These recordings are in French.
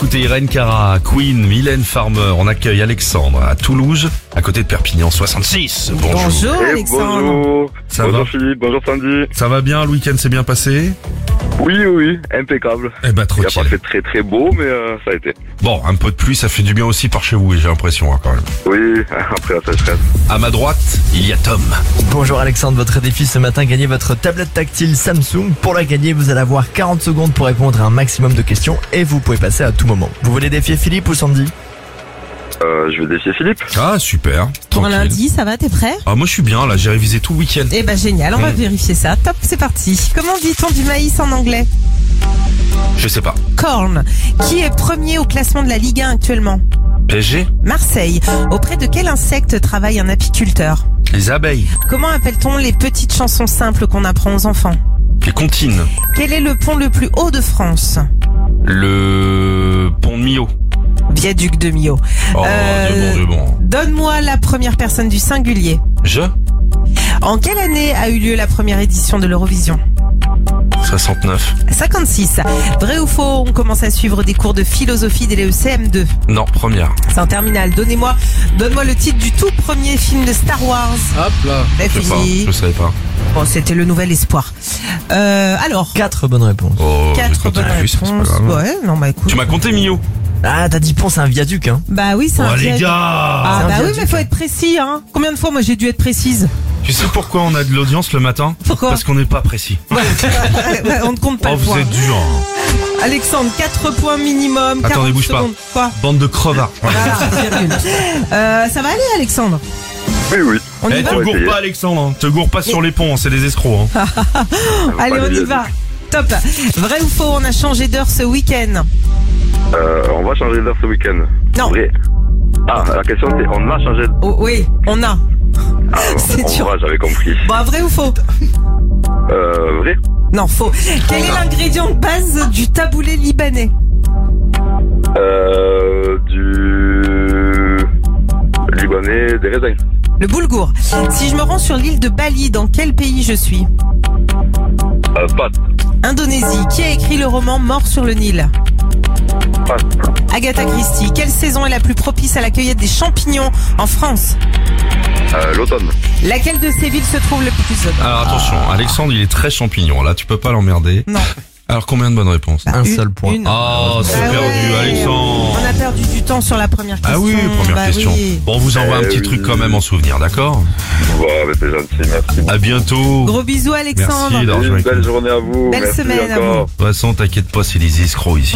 écouter Irène Cara, Queen, Mylène Farmer. On accueille Alexandre à Toulouse, à côté de Perpignan 66. Bonjour. Bonjour Alexandre. Bonjour. Ça bonjour va Philippe, bonjour Sandy. Ça va bien, le week-end s'est bien passé? Oui, impeccable. Eh ben, Il a tranquille. pas fait très beau, mais ça a été. Bon, un peu de pluie, ça fait du bien aussi par chez vous, j'ai l'impression, quand même. Oui, après la sécheresse. À ma droite, il y a Tom. Bonjour Alexandre, votre défi ce matin, gagnez votre tablette tactile Samsung. Pour la gagner, vous allez avoir 40 secondes pour répondre à un maximum de questions et vous pouvez passer à tout moment. Vous voulez défier Philippe ou Sandy? Je vais défier Philippe. Ah, super. Pour Tranquille. lundi, ça va, t'es prêt? Ah, moi je suis bien, là, j'ai révisé tout le week-end. Eh ben génial, on va vérifier ça. Top, c'est parti. Comment dit-on du maïs en anglais? Je sais pas. Corn. Qui est premier au classement de la Ligue 1 actuellement? PSG? Marseille. Auprès de quel insecte travaille un apiculteur? Les abeilles. Comment appelle-t-on les petites chansons simples qu'on apprend aux enfants? Les comptines. Quel est le pont le plus haut de France? Le pont de Millau. Viaduc de Millau. Oh, de bon. Donne-moi la première personne du singulier. Je? En quelle année a eu lieu la première édition de l'Eurovision? 69. 56. Vrai ou faux, on commence à suivre des cours de philosophie dès le CM2. Non, première. C'est un terminal. Donne-moi le titre du tout premier film de Star Wars. Hop là. C'est Je sais pas, fini. je savais pas. Bon, c'était le nouvel espoir. Alors, 4 bonnes réponses. Oh, j'ai 4 compté bonnes plus, c'est pas réponses. grave. Ouais, non, bah écoute. Tu m'as compté Millau? Ah, t'as dit pont, c'est un viaduc, hein. Bah oui, c'est Oh un les piège. gars! Ah C'est un bah oui, viaduc. mais faut être précis, hein. Combien de fois moi j'ai dû être précise? Tu sais pourquoi on a de l'audience le matin? Pourquoi? Parce qu'on n'est pas précis. Ouais, on ne compte pas Oh, le vous point. êtes dur. Alexandre, 4 points minimum. Attendez, 40 bouge pas. secondes. Quoi? Bande de crevards. Voilà, virgule. Ça va aller, Alexandre? Oui. On y Eh, va? te va gourre essayer. pas, Alexandre. Hein. Te gourre pas sur les ponts, c'est des escrocs. Hein. Allez, on y va. Top. Vrai ou faux, on a changé d'heure ce week-end? On va changer d'heure ce week-end. Non. Vrai. Ah, la question c'est on a changé de... Oh, oui, on a. Ah, C'est dur. va, j'avais compris. Bon, vrai ou faux? Vrai. Non, faux. Quel est l'ingrédient de base du taboulé libanais? Du... Libanais, des raisins. Le boulgour. Si je me rends sur l'île de Bali, dans quel pays je suis? Pâte. Indonésie. Qui a écrit le roman Mort sur le Nil? Pâte. Agatha Christie. Quelle saison est la plus propice à la cueillette des champignons en France? L'automne. Laquelle de ces villes se trouve le plus au nord? Alors attention, Alexandre, il est très champignon. Là, tu peux pas l'emmerder. Non. Alors combien de bonnes réponses? Un seul point. Oh, c'est Bah perdu, ouais. Alexandre. On a perdu du temps sur la première question. Ah oui, première Bah question. oui. Bon, on vous envoie un petit oui. truc quand même en souvenir, d'accord? Bon, mais c'est gentil, merci. À bientôt. Gros bisous, Alexandre. Merci d'avoir joué Une avec belle nous. journée à vous. Belle merci semaine à encore. De toute façon, t'inquiète pas, c'est des escrocs ici.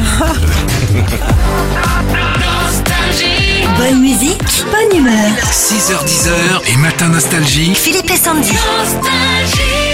Bonne musique, bonne humeur. 6h10 et Matin Nostalgie. Philippe et Sandy. Nostalgie.